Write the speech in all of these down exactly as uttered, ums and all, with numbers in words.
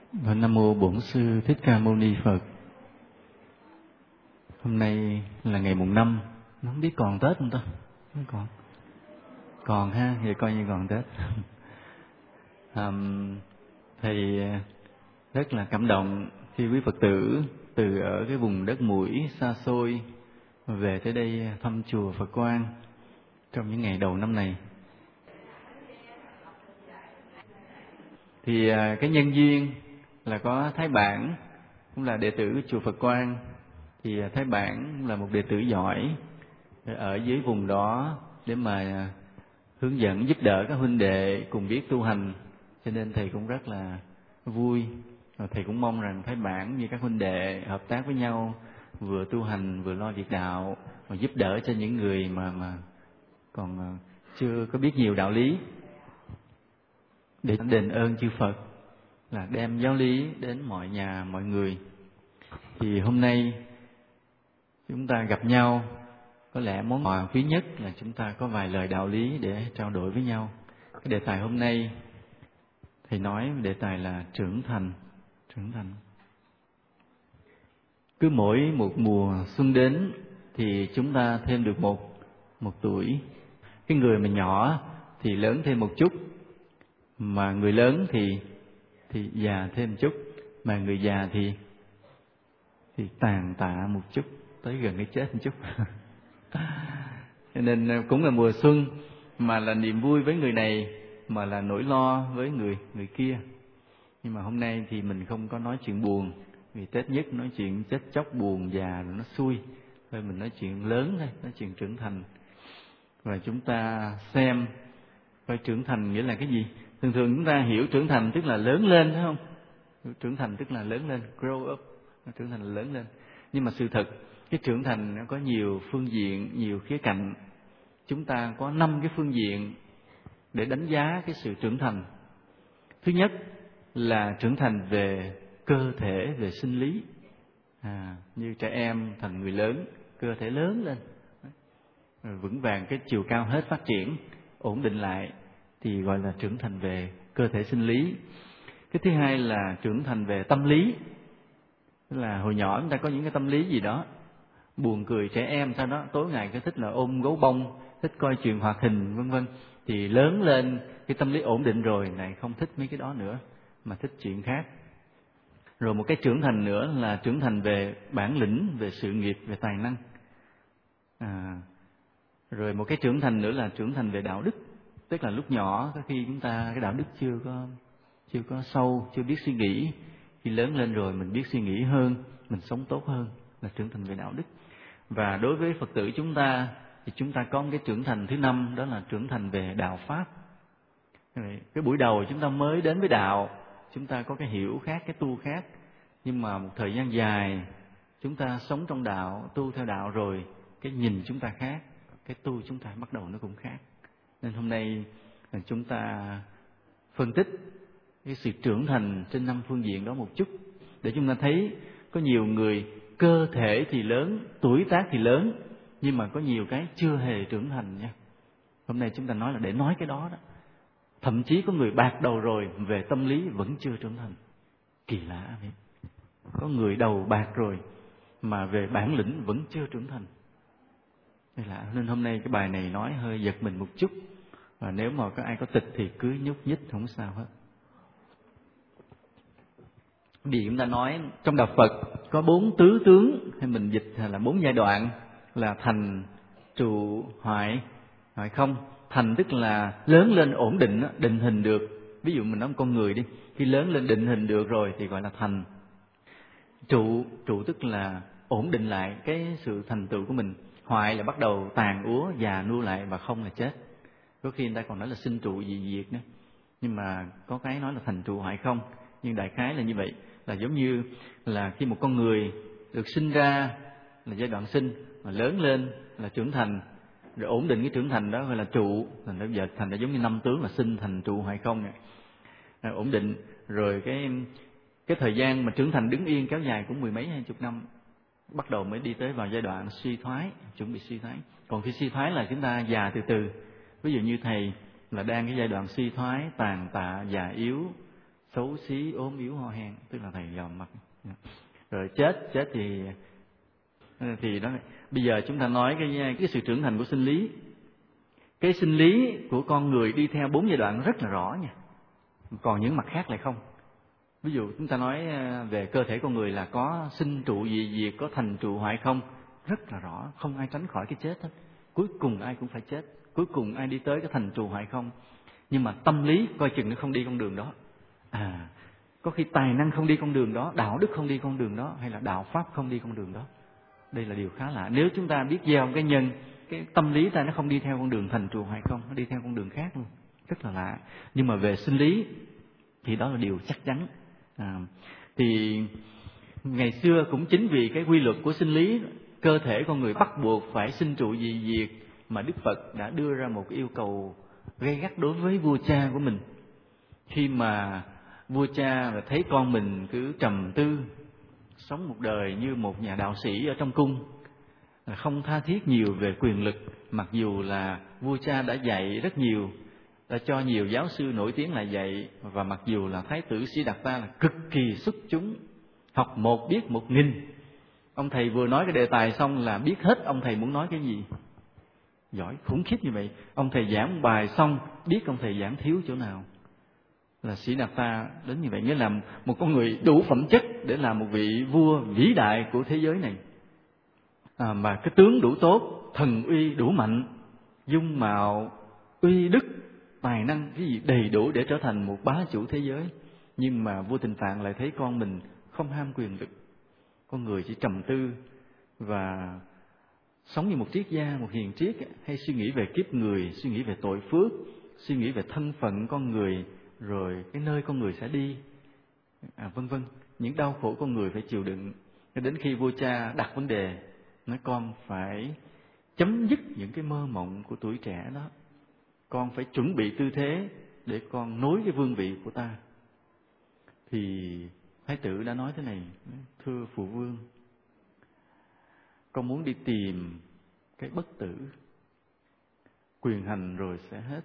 Và Nam mô Bổn Sư Thích Ca Mâu Ni Phật. Hôm nay là ngày mùng năm, không biết còn Tết không ta? Không còn. Còn ha, vậy coi như còn Tết. à, Thầy rất là cảm động khi quý Phật tử từ ở cái vùng đất mũi xa xôi về tới đây thăm chùa Phật Quang trong những ngày đầu năm này. Thì cái nhân duyên là có Thái Bản, cũng là đệ tử chùa Phật Quang. Thì Thái Bản là một đệ tử giỏi ở dưới vùng đó để mà hướng dẫn giúp đỡ các huynh đệ cùng biết tu hành, cho nên thầy cũng rất là vui. Và thầy cũng mong rằng Thái Bản như các huynh đệ hợp tác với nhau, vừa tu hành vừa lo việc đạo, và giúp đỡ cho những người mà mà còn chưa có biết nhiều đạo lý, để đền ơn chư Phật, là đem giáo lý đến mọi nhà mọi người. Thì hôm nay chúng ta gặp nhau, có lẽ món quà quý nhất là chúng ta có vài lời đạo lý để trao đổi với nhau. Cái đề tài hôm nay thầy nói đề tài là trưởng thành. Trưởng thành. Cứ mỗi một mùa xuân đến thì chúng ta thêm được một một tuổi. Cái người mà nhỏ thì lớn thêm một chút, mà người lớn thì thì già thêm một chút, mà người già thì thì tàn tạ một chút, tới gần cái chết một chút. Cho nên cũng là mùa xuân, mà là niềm vui với người này, mà là nỗi lo với người người kia. Nhưng mà hôm nay thì mình không có nói chuyện buồn, vì Tết nhất nói chuyện chết chóc buồn già rồi nó xui. Thôi mình nói chuyện lớn thôi, nói chuyện trưởng thành. Và chúng ta xem coi trưởng thành nghĩa là cái gì. Thường thường chúng ta hiểu trưởng thành tức là lớn lên, phải không? Trưởng thành tức là lớn lên, grow up, trưởng thành là lớn lên. Nhưng mà sự thật, cái trưởng thành nó có nhiều phương diện, nhiều khía cạnh. Chúng ta có năm cái phương diện để đánh giá cái sự trưởng thành. Thứ nhất là trưởng thành về cơ thể, về sinh lý. À, như trẻ em thành người lớn, cơ thể lớn lên, rồi vững vàng cái chiều cao hết phát triển, ổn định lại, thì gọi là trưởng thành về cơ thể sinh lý. Cái thứ hai là trưởng thành về tâm lý. Tức là hồi nhỏ chúng ta có những cái tâm lý gì đó buồn cười, trẻ em sau đó tối ngày cứ thích là ôm gấu bông, thích coi chuyện hoạt hình vân vân. Thì lớn lên cái tâm lý ổn định rồi này không thích mấy cái đó nữa, mà thích chuyện khác. Rồi một cái trưởng thành nữa là trưởng thành về bản lĩnh, về sự nghiệp, về tài năng. À, rồi một cái trưởng thành nữa là trưởng thành về đạo đức. Tức là lúc nhỏ có khi chúng ta cái đạo đức chưa có chưa có sâu, chưa biết suy nghĩ. Khi lớn lên rồi mình biết suy nghĩ hơn, mình sống tốt hơn, là trưởng thành về đạo đức. Và đối với Phật tử chúng ta thì chúng ta có một cái trưởng thành thứ năm, đó là trưởng thành về đạo pháp. Cái buổi đầu chúng ta mới đến với đạo, chúng ta có cái hiểu khác, cái tu khác. Nhưng mà một thời gian dài chúng ta sống trong đạo, tu theo đạo rồi, cái nhìn chúng ta khác, cái tu chúng ta bắt đầu nó cũng khác. Nên hôm nay chúng ta phân tích cái sự trưởng thành trên năm phương diện đó một chút, để chúng ta thấy có nhiều người cơ thể thì lớn, tuổi tác thì lớn, nhưng mà có nhiều cái chưa hề trưởng thành nha. Hôm nay chúng ta nói là để nói cái đó đó. Thậm chí có người bạc đầu rồi, về tâm lý vẫn chưa trưởng thành. Kỳ lạ vậy. Có người đầu bạc rồi mà về bản lĩnh vẫn chưa trưởng thành. Đây là nên hôm nay cái bài này nói hơi giật mình một chút. Và nếu mà có ai có tịch thì cứ nhúc nhích, không sao hết. Vì chúng ta nói trong đạo Phật có bốn tứ tướng, hay mình dịch là bốn giai đoạn, là thành, trụ, hoại, hoại không. Thành tức là lớn lên ổn định, định hình được. Ví dụ mình nói một con người đi, khi lớn lên định hình được rồi thì gọi là thành. Trụ, trụ tức là ổn định lại cái sự thành tựu của mình. Hoại là bắt đầu tàn úa, già nua lại, và không là chết. Có khi người ta còn nói là sinh trụ dị diệt nữa. Nhưng mà có cái nói là thành trụ hoại không. Nhưng đại khái là như vậy, là giống như là khi một con người được sinh ra là giai đoạn sinh, mà lớn lên là trưởng thành, rồi ổn định cái trưởng thành đó gọi là trụ. Thành ra giờ thành ra giống như năm tướng là sinh, thành, trụ, hoại không này. À, ổn định rồi cái cái thời gian mà trưởng thành đứng yên kéo dài cũng mười mấy hai chục năm, bắt đầu mới đi tới vào giai đoạn suy thoái, chuẩn bị suy thoái. Còn khi suy thoái là chúng ta già từ từ. Ví dụ như thầy là đang cái giai đoạn suy thoái, tàn tạ, già yếu, xấu xí, ốm yếu, ho hen, tức là thầy vào mặt. Rồi chết, chết thì thì đó. Bây giờ chúng ta nói cái cái sự trưởng thành của sinh lý. Cái sinh lý của con người đi theo bốn giai đoạn rất là rõ nha. Còn những mặt khác lại không. Ví dụ chúng ta nói về cơ thể con người là có sinh trụ dị diệt, có thành trụ hoại không, rất là rõ, không ai tránh khỏi cái chết hết. Cuối cùng ai cũng phải chết, cuối cùng ai đi tới cái thành trụ hoại không. Nhưng mà tâm lý coi chừng nó không đi con đường đó. À, có khi tài năng không đi con đường đó, đạo đức không đi con đường đó, hay là đạo pháp không đi con đường đó. Đây là điều khá lạ. Nếu chúng ta biết gieo cái nhân, cái tâm lý ta nó không đi theo con đường thành trụ hoại không, nó đi theo con đường khác luôn, rất là lạ. Nhưng mà về sinh lý thì đó là điều chắc chắn. À, thì ngày xưa cũng chính vì cái quy luật của sinh lý, cơ thể con người bắt buộc phải sinh trụ dị diệt, mà Đức Phật đã đưa ra một yêu cầu gay gắt đối với vua cha của mình. Khi mà vua cha thấy con mình cứ trầm tư, sống một đời như một nhà đạo sĩ ở trong cung, không tha thiết nhiều về quyền lực, mặc dù là vua cha đã dạy rất nhiều, đã cho nhiều giáo sư nổi tiếng lại dạy, và mặc dù là Thái tử Siddhartha là cực kỳ xuất chúng, học một biết một nghìn. Ông thầy vừa nói cái đề tài xong là biết hết ông thầy muốn nói cái gì. Giỏi khủng khiếp như vậy. Ông thầy giảng bài xong biết ông thầy giảng thiếu chỗ nào. Là Siddhartha đến như vậy, nghĩa là một con người đủ phẩm chất để làm một vị vua vĩ đại của thế giới này. À, mà cái tướng đủ tốt, thần uy đủ mạnh, dung mạo, uy đức, tài năng cái gì đầy đủ để trở thành một bá chủ thế giới. Nhưng mà vua Tịnh Phạn lại thấy con mình không ham quyền lực, con người chỉ trầm tư và sống như một triết gia, một hiền triết, hay suy nghĩ về kiếp người, suy nghĩ về tội phước, suy nghĩ về thân phận con người, rồi cái nơi con người sẽ đi, à, vân vân, những đau khổ con người phải chịu đựng. Đến khi vua cha đặt vấn đề, nói con phải chấm dứt những cái mơ mộng của tuổi trẻ đó, con phải chuẩn bị tư thế để con nối cái vương vị của ta. Thì Thái tử đã nói thế này: thưa phụ vương, con muốn đi tìm cái bất tử, quyền hành rồi sẽ hết,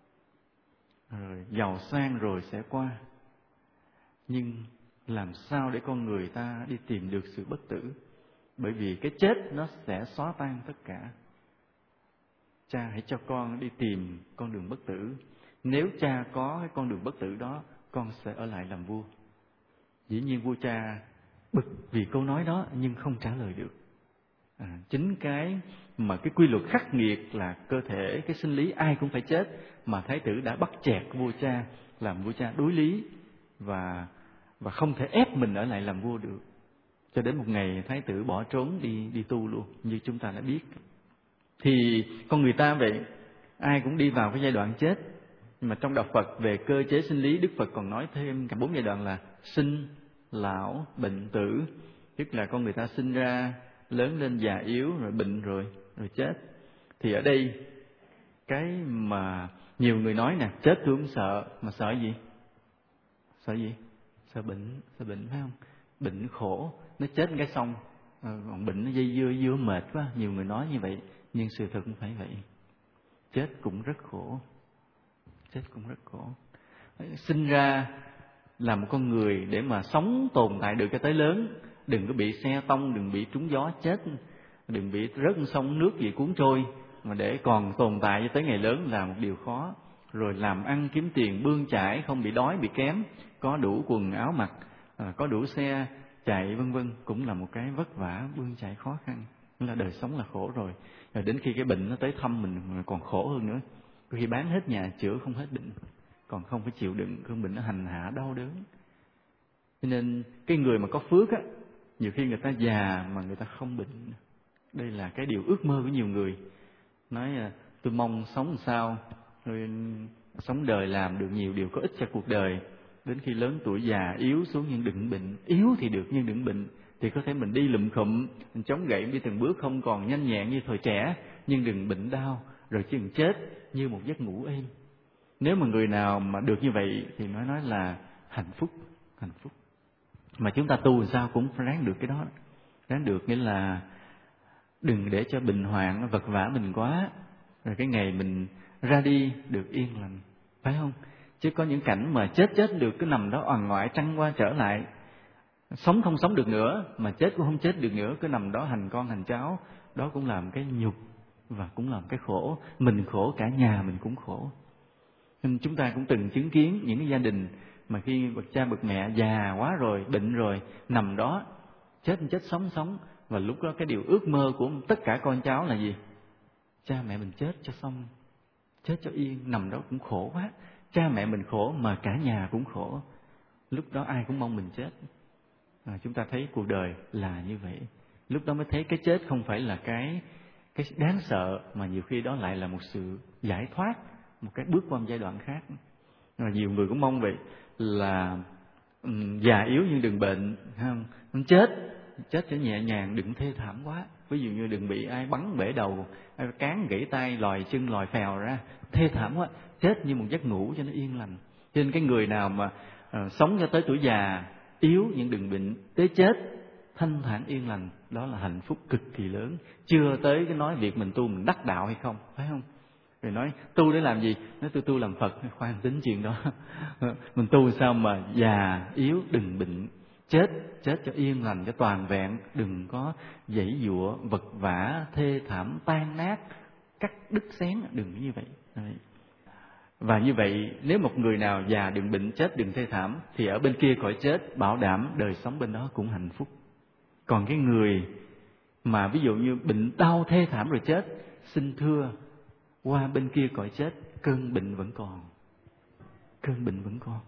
rồi giàu sang rồi sẽ qua, nhưng làm sao để con người ta đi tìm được sự bất tử? Bởi vì cái chết nó sẽ xóa tan tất cả. Cha hãy cho con đi tìm con đường bất tử. Nếu cha có cái con đường bất tử đó, con sẽ ở lại làm vua. Dĩ nhiên vua cha bực vì câu nói đó nhưng không trả lời được. À, chính cái mà cái quy luật khắc nghiệt là cơ thể, cái sinh lý ai cũng phải chết, mà Thái tử đã bắt chẹt vua cha, làm vua cha đối lý và và không thể ép mình ở lại làm vua được. Cho đến một ngày Thái tử bỏ trốn đi đi tu luôn, như chúng ta đã biết. Thì con người ta vậy, ai cũng đi vào cái giai đoạn chết. Nhưng mà trong đạo Phật về cơ chế sinh lý, Đức Phật còn nói thêm cả bốn giai đoạn là sinh, lão, bệnh, tử. Tức là con người ta sinh ra, lớn lên già yếu, rồi bệnh, rồi rồi chết. Thì ở đây cái mà nhiều người nói nè, chết tôi không sợ, mà sợ gì? Sợ gì? Sợ bệnh, sợ bệnh phải không? Bệnh khổ, nó chết cái xong, còn bệnh nó dây dưa dưa mệt quá. Nhiều người nói như vậy, nhưng sự thật không phải vậy. Chết cũng rất khổ, chết cũng rất khổ. Sinh ra là một con người để mà sống tồn tại được cho tới lớn, đừng có bị xe tông, đừng bị trúng gió chết, đừng bị rớt sông nước gì cuốn trôi, mà để còn tồn tại cho tới ngày lớn là một điều khó. Rồi làm ăn kiếm tiền bươn chải, không bị đói bị kém, có đủ quần áo mặc, có đủ xe chạy vân vân, cũng là một cái vất vả bươn chải khó khăn. Nên là đời sống là khổ rồi. Rồi đến khi cái bệnh nó tới thăm mình còn khổ hơn nữa. Có khi bán hết nhà chữa không hết bệnh, còn không phải chịu đựng cơn bệnh nó hành hạ đau đớn. Cho nên cái người mà có phước á, nhiều khi người ta già mà người ta không bệnh. Đây là cái điều ước mơ của nhiều người. Nói tôi mong sống làm sao, rồi sống đời làm được nhiều điều có ích cho cuộc đời. Đến khi lớn tuổi già yếu xuống nhưng đừng bệnh. Yếu thì được nhưng đừng bệnh. Thì có thể mình đi lụm khụm, mình chống gậy đi từng bước không còn nhanh nhẹn như thời trẻ, nhưng đừng bệnh đau, rồi chứ đừng chết như một giấc ngủ êm. Nếu mà người nào mà được như vậy thì nói nói là hạnh phúc, hạnh phúc. Mà chúng ta tu làm sao cũng phải ráng được cái đó. Ráng được nghĩa là đừng để cho bệnh hoạn vật vã mình quá, rồi cái ngày mình ra đi được yên lành, phải không? Chứ có những cảnh mà chết chết được cứ nằm đó oằn ngoại trăng qua trở lại, sống không sống được nữa, mà chết cũng không chết được nữa, cứ nằm đó hành con hành cháu, đó cũng làm cái nhục và cũng làm cái khổ. Mình khổ, cả nhà mình cũng khổ. Nên chúng ta cũng từng chứng kiến những cái gia đình mà khi bậc cha bậc mẹ già quá rồi, bệnh rồi, nằm đó chết chết sống sống, và lúc đó cái điều ước mơ của tất cả con cháu là gì? Cha mẹ mình chết cho xong, chết cho yên, nằm đó cũng khổ quá. Cha mẹ mình khổ mà cả nhà cũng khổ, lúc đó ai cũng mong mình chết. À, chúng ta thấy cuộc đời là như vậy. Lúc đó mới thấy cái chết không phải là cái cái đáng sợ, mà nhiều khi đó lại là một sự giải thoát, một cái bước qua một giai đoạn khác. Và nhiều người cũng mong vậy, là um, già yếu nhưng đừng bệnh, không? Chết chết cho nhẹ nhàng, đừng thê thảm quá. Ví dụ như đừng bị ai bắn bể đầu, ai cán gãy tay, lòi chân lòi phèo ra, thê thảm quá. Chết như một giấc ngủ cho nó yên lành. Cho nên cái người nào mà uh, sống cho tới tuổi già, yếu nhưng đừng bệnh, tới chết thanh thản yên lành, đó là hạnh phúc cực kỳ lớn. Chưa tới cái nói việc mình tu mình đắc đạo hay không, phải không? Rồi nói tu để làm gì? Nói tôi tu làm Phật, khoan tính chuyện đó. Mình tu sao mà già yếu đừng bệnh, chết chết cho yên lành, cho toàn vẹn, đừng có giãy giụa vật vã thê thảm tan nát cắt đứt xén, đừng như vậy. Và như vậy nếu một người nào già đừng bệnh, chết đừng thê thảm, thì ở bên kia cõi chết bảo đảm đời sống bên đó cũng hạnh phúc. Còn cái người mà ví dụ như bệnh đau thê thảm rồi chết, xin thưa qua bên kia cõi chết cơn bệnh vẫn còn, cơn bệnh vẫn còn.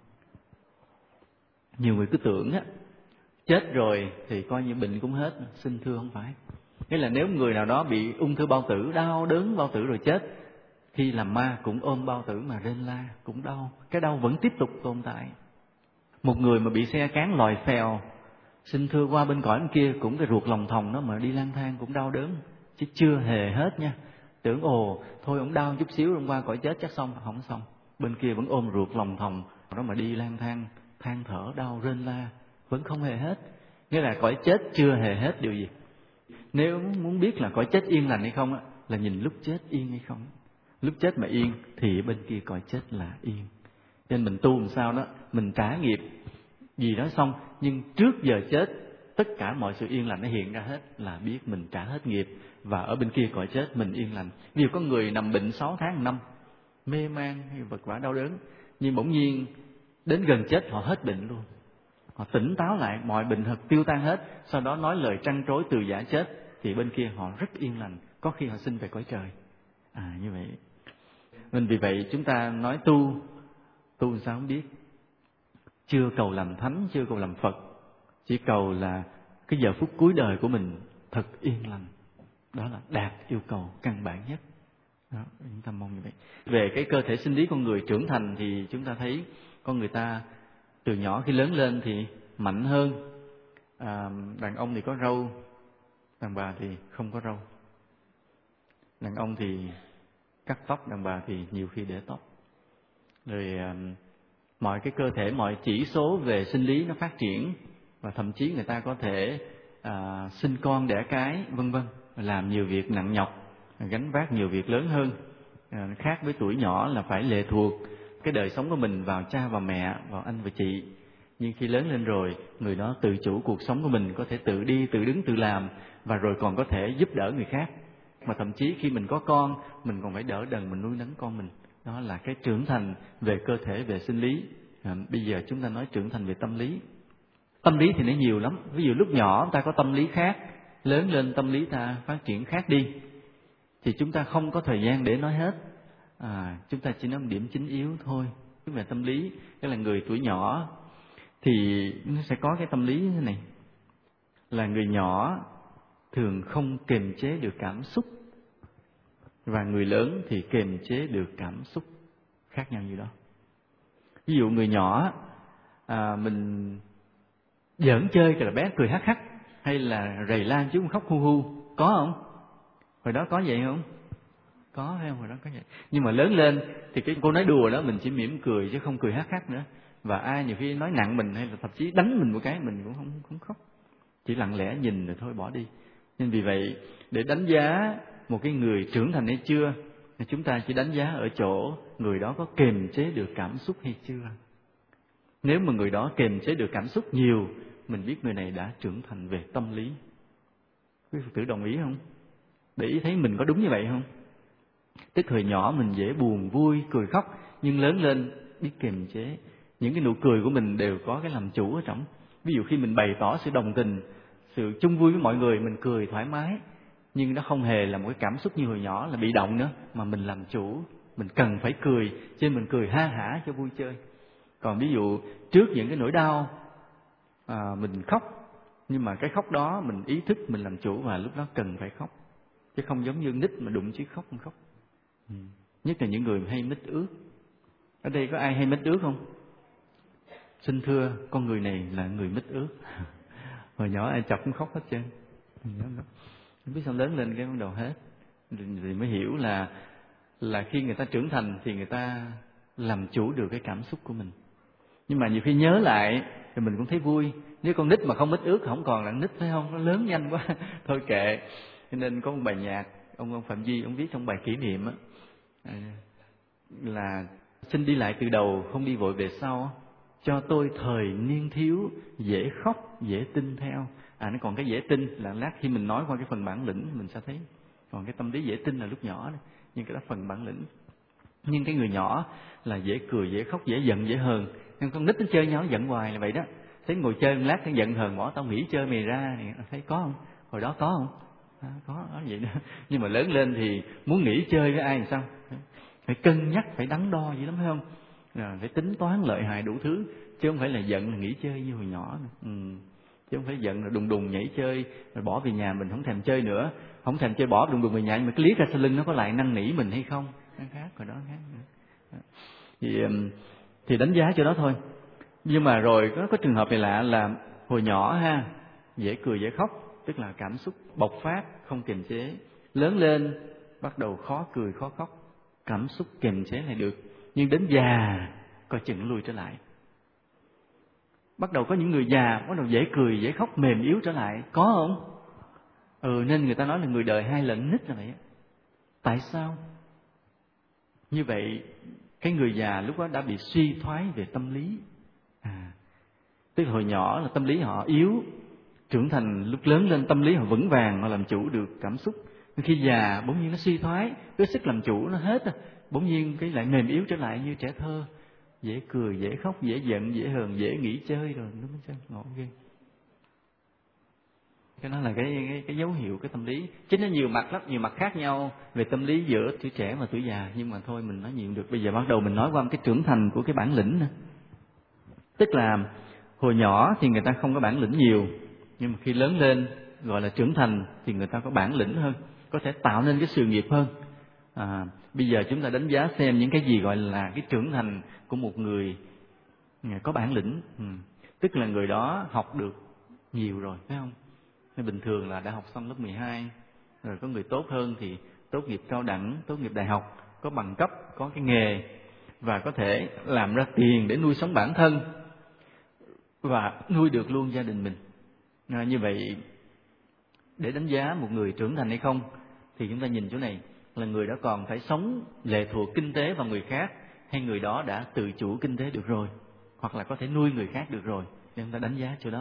Nhiều người cứ tưởng á chết rồi thì coi như bệnh cũng hết, xin thưa không phải. Nghĩa là nếu người nào đó bị ung thư bao tử, đau đớn bao tử rồi chết, khi làm ma cũng ôm bao tử mà rên la, cũng đau, cái đau vẫn tiếp tục tồn tại. Một người mà bị xe cán lòi phèo, xin thưa qua bên cõi bên kia cũng cái ruột lòng thòng đó mà đi lang thang cũng đau đớn, chứ chưa hề hết nha. Tưởng ồ thôi ông đau chút xíu hôm qua cõi chết chắc xong, không xong. Bên kia vẫn ôm ruột lòng thòng đó mà đi lang thang, than thở đau rên la, vẫn không hề hết. Nghĩa là cõi chết chưa hề hết điều gì. Nếu muốn biết là cõi chết yên lành hay không á, là nhìn lúc chết yên hay không. Lúc chết mà yên thì bên kia cõi chết là yên. Nên mình tu làm sao đó, mình trả nghiệp gì đó xong, nhưng trước giờ chết tất cả mọi sự yên lành nó hiện ra hết, là biết mình trả hết nghiệp, và ở bên kia cõi chết mình yên lành. Ví dụ có người nằm bệnh sáu tháng năm, mê man hay vật vã đau đớn, nhưng bỗng nhiên đến gần chết họ hết bệnh luôn, họ tỉnh táo lại, mọi bệnh tật tiêu tan hết, sau đó nói lời trăn trối từ giả chết, thì bên kia họ rất yên lành, có khi họ sinh về cõi trời. À như vậy. Nên vì vậy chúng ta nói tu, tu làm sao không biết. Chưa cầu làm thánh, chưa cầu làm Phật, chỉ cầu là cái giờ phút cuối đời của mình thật yên lành. Đó là đạt yêu cầu căn bản nhất. Đó, chúng ta mong như vậy. Về cái cơ thể sinh lý con người trưởng thành thì chúng ta thấy con người ta từ nhỏ khi lớn lên thì mạnh hơn. À, đàn ông thì có râu, đàn bà thì không có râu. Đàn ông thì cắt tóc, đàn bà thì nhiều khi để tóc. Rồi à, mọi cái cơ thể, mọi chỉ số về sinh lý nó phát triển, và thậm chí người ta có thể à, sinh con đẻ cái, vân vân, làm nhiều việc nặng nhọc, gánh vác nhiều việc lớn hơn. À, khác với tuổi nhỏ là phải lệ thuộc cái đời sống của mình vào cha và mẹ, vào anh và chị. Nhưng khi lớn lên rồi, người đó tự chủ cuộc sống của mình, có thể tự đi, tự đứng, tự làm, và rồi còn có thể giúp đỡ người khác. Mà thậm chí khi mình có con, mình còn phải đỡ đần, mình nuôi nấng con mình. Đó là cái trưởng thành về cơ thể, về sinh lý. À, bây giờ chúng ta nói trưởng thành về tâm lý. Tâm lý thì nó nhiều lắm. Ví dụ lúc nhỏ ta có tâm lý khác, lớn lên tâm lý ta phát triển khác đi, thì chúng ta không có thời gian để nói hết. À, chúng ta chỉ nói một điểm chính yếu thôi. Về tâm lý, cái là người tuổi nhỏ thì nó sẽ có cái tâm lý như thế này, là người nhỏ thường không kiềm chế được cảm xúc, và người lớn thì kiềm chế được cảm xúc, khác nhau như đó. Ví dụ người nhỏ à, mình giỡn chơi cái là bé cười hắc hắc, hay là rầy la chứ không khóc hu hu, có không? Hồi đó có vậy không? Có hay không? Hồi đó có vậy. Nhưng mà lớn lên thì cái cô nói đùa đó mình chỉ mỉm cười chứ không cười hắc hắc nữa. Và ai nhiều khi nói nặng mình hay là thậm chí đánh mình một cái mình cũng không không khóc, chỉ lặng lẽ nhìn rồi thôi bỏ đi. Nên vì vậy để đánh giá một cái người trưởng thành hay chưa Chúng ta chỉ đánh giá ở chỗ người đó có kiềm chế được cảm xúc hay chưa. Nếu mà người đó kiềm chế được cảm xúc nhiều, mình biết người này đã trưởng thành về tâm lý. Quý Phật tử đồng ý không? Để ý thấy mình có đúng như vậy không? Tức hồi nhỏ mình dễ buồn, vui, cười khóc, nhưng lớn lên biết kiềm chế. Những cái nụ cười của mình đều có cái làm chủ ở trong. Ví dụ khi mình bày tỏ sự đồng tình, sự chung vui với mọi người, mình cười thoải mái, nhưng nó không hề là một cái cảm xúc như hồi nhỏ là bị động nữa, mà mình làm chủ, mình cần phải cười, cho nên mình cười ha hả cho vui chơi. Còn ví dụ trước những cái nỗi đau, à, mình khóc, nhưng mà cái khóc đó mình ý thức, mình làm chủ và lúc đó cần phải khóc, chứ không giống như nít mà đụng chứ khóc không khóc. Ừ. Nhất là những người hay mít ướt. Ở đây có ai hay mít ướt không? Xin thưa, con người này là người mít ướt. Hồi nhỏ ai chọc cũng khóc hết trơn. Không biết sao lớn lên cái bắt đầu hết. Thì mới hiểu là là khi người ta trưởng thành thì người ta làm chủ được cái cảm xúc của mình. Nhưng mà nhiều khi nhớ lại thì mình cũng thấy vui. Nếu con nít mà không mít ướt không còn là nít, phải không? Nó lớn nhanh quá. Thôi kệ. Cho nên có một bài nhạc ông ông Phạm Duy ông viết trong bài kỷ niệm á, là xin đi lại từ đầu, không đi vội về sau, cho tôi thời niên thiếu, dễ khóc dễ tin theo. À, nó còn cái dễ tin là lát khi mình nói qua cái phần bản lĩnh mình sẽ thấy. Còn cái tâm lý dễ tin là lúc nhỏ đó, nhưng cái đó phần bản lĩnh. Nhưng cái người nhỏ là dễ cười, dễ khóc, dễ giận, dễ hờn. Nhưng con nít nó chơi nhau giận hoài là vậy đó. Thấy ngồi chơi một lát nó giận hờn, bỏ tao nghỉ chơi mày ra. Thấy có không? Hồi đó có không? À, có, đó vậy đó. Nhưng mà lớn lên thì muốn nghỉ chơi với ai thì sao? Phải cân nhắc, phải đắn đo gì lắm, phải không? À, phải tính toán lợi hại đủ thứ, chứ không phải là giận là nghỉ chơi như hồi nhỏ. Ừ. Chứ không phải giận là đùng đùng nhảy chơi rồi bỏ về nhà mình không thèm chơi nữa, không thèm chơi bỏ đùng đùng về nhà, nhưng mà cái liếc ra sau lưng nó có lại năn nỉ mình hay không, nó khác, rồi đó khác. Thì thì đánh giá cho đó thôi. Nhưng mà rồi có có trường hợp này lạ là hồi nhỏ ha, dễ cười dễ khóc, tức là cảm xúc bộc phát không kiềm chế. Lớn lên bắt đầu khó cười khó khóc, cảm xúc kiềm chế lại được, nhưng đến già coi chừng lui trở lại. Bắt đầu có những người già bắt đầu dễ cười dễ khóc, mềm yếu trở lại, có không? Ừ, nên người ta nói là người đời hai lần nít là vậy. Tại sao? Như vậy cái người già lúc đó đã bị suy thoái về tâm lý. À, tức là hồi nhỏ là tâm lý họ yếu, trưởng thành lúc lớn lên tâm lý họ vững vàng, họ làm chủ được cảm xúc. Khi già bỗng nhiên nó suy thoái, cái sức làm chủ nó hết, bỗng nhiên cái lại mềm yếu trở lại như trẻ thơ, dễ cười dễ khóc, dễ giận dễ hờn, dễ nghỉ chơi rồi, đúng không? Ngộ ghê. Cái đó là cái, cái cái dấu hiệu cái tâm lý. Chính nó nhiều mặt lắm, nhiều mặt khác nhau về tâm lý giữa tuổi trẻ và tuổi già, nhưng mà thôi mình nói nhiều được. Bây giờ bắt đầu mình nói qua cái trưởng thành của cái bản lĩnh nữa. Tức là hồi nhỏ thì người ta không có bản lĩnh nhiều, nhưng mà khi lớn lên gọi là trưởng thành thì người ta có bản lĩnh hơn, có thể tạo nên cái sự nghiệp hơn. À, bây giờ chúng ta đánh giá xem những cái gì gọi là cái trưởng thành của một người có bản lĩnh. Ừ. Tức là người đó học được nhiều rồi, phải không? Nên bình thường là đã học xong lớp mười hai, rồi có người tốt hơn thì tốt nghiệp cao đẳng, tốt nghiệp đại học, có bằng cấp, có cái nghề và có thể làm ra tiền để nuôi sống bản thân và nuôi được luôn gia đình mình. À, như vậy để đánh giá một người trưởng thành hay không thì chúng ta nhìn chỗ này là người đó còn phải sống lệ thuộc kinh tế vào người khác, hay người đó đã tự chủ kinh tế được rồi, hoặc là có thể nuôi người khác được rồi, để chúng ta đánh giá chỗ đó.